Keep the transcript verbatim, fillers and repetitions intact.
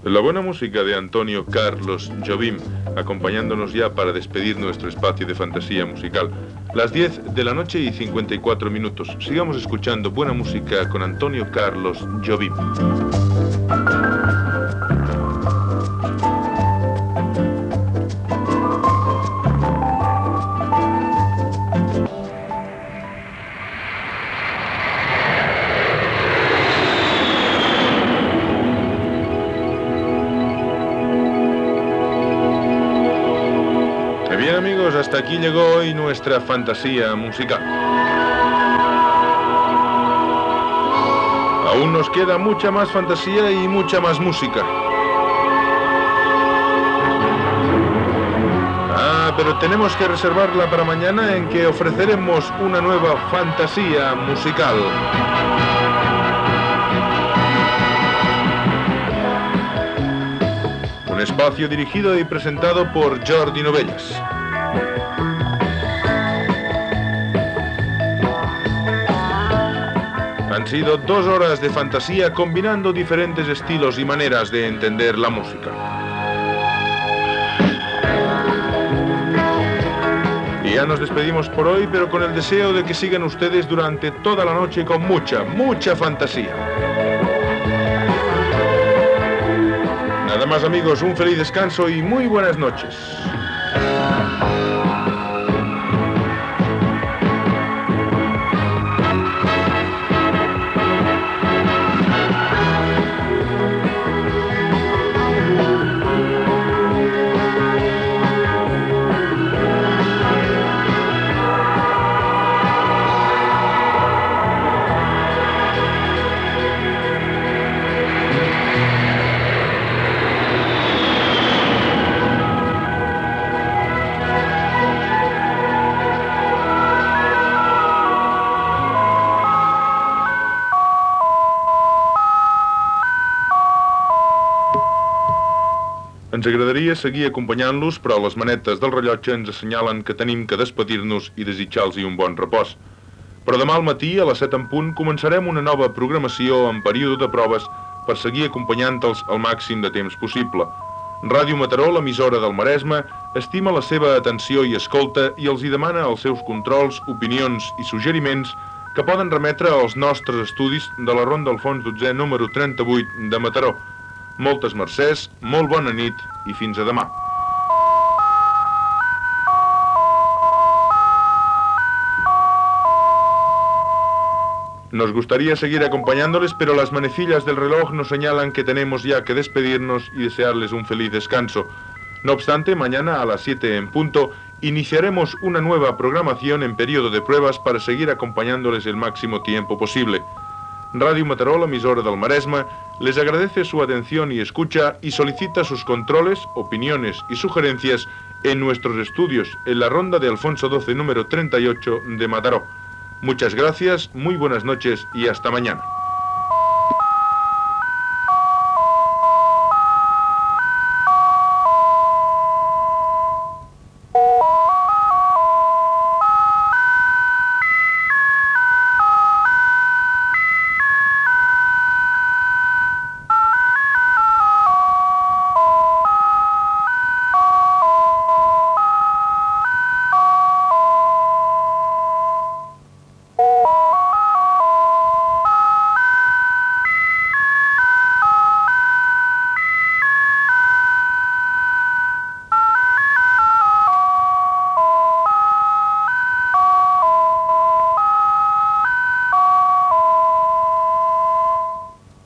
La buena música de Antonio Carlos Jobim, acompañándonos ya para despedir nuestro espacio de fantasía musical. Las diez de la noche y cincuenta y cuatro minutos. Sigamos escuchando buena música con Antonio Carlos Jobim. Bien amigos, hasta aquí llegó hoy nuestra fantasía musical. Aún nos queda mucha más fantasía y mucha más música. Ah, pero tenemos que reservarla para mañana, en que ofreceremos una nueva fantasía musical. Un espacio dirigido y presentado por Jordi Novellas. Han sido dos horas de fantasía combinando diferentes estilos y maneras de entender la música. Y ya nos despedimos por hoy, pero con el deseo de que sigan ustedes durante toda la noche con mucha, mucha fantasía. Nada más amigos, un feliz descanso y muy buenas noches. Ens agradaria seguir acompanyant-los, però les manetes del rellotge ens assenyalen que tenim que despedir-nos i desitjar-los un bon repòs. Però demà al matí, a les set en punt, començarem una nova programació en període de proves per seguir acompanyant-los al màxim de temps possible. Ràdio Mataró, l'emissora del Maresme, estima la seva atenció i escolta i els hi demana els seus controls, opinions i suggeriments que poden remetre als nostres estudis de la Ronda Alfons dotzè número trenta-vuit de Mataró. Moltes mercès, molt bona nit y fins a demà. Nos gustaría seguir acompañándoles, pero las manecillas del reloj nos señalan que tenemos ya que despedirnos y desearles un feliz descanso. No obstante, mañana a las siete en punto iniciaremos una nueva programación en periodo de pruebas para seguir acompañándoles el máximo tiempo posible. Radio Mataró, la emisora del Maresme, les agradece su atención y escucha y solicita sus controles, opiniones y sugerencias en nuestros estudios en la Ronda de Alfonso doce número treinta y ocho de Mataró. Muchas gracias, muy buenas noches y hasta mañana.